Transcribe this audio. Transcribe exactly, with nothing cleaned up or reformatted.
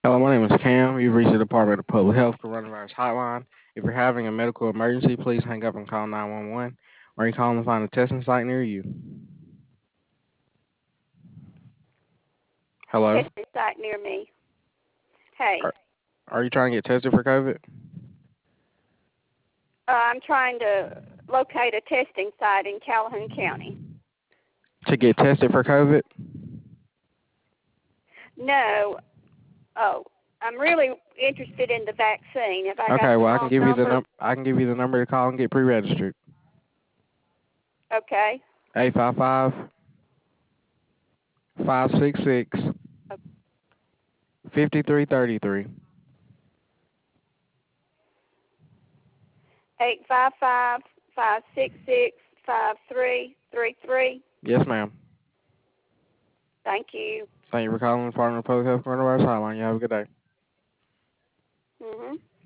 Hello, my name is Cam. You've reached the Department of Public Health Coronavirus Hotline. If you're having a medical emergency, please hang up and call nine one one, or you call and find a testing site near you. Hello? Testing site near me. Hey, Are, are you trying to get tested for COVID? uh, I'm trying to locate a testing site in Calhoun County. To get tested for COVID? No, oh, I'm really interested in the vaccine. Have I got Okay, the well I can wrong give you the number? num I can give you the number to call and get pre-registered. Okay. eight five five, five six six, five three three three. Eight five five five six six five three three three. Yes, ma'am. Thank you. Thank you for calling the Department of Public Health Coronavirus Hotline. You have a good day. Mhm.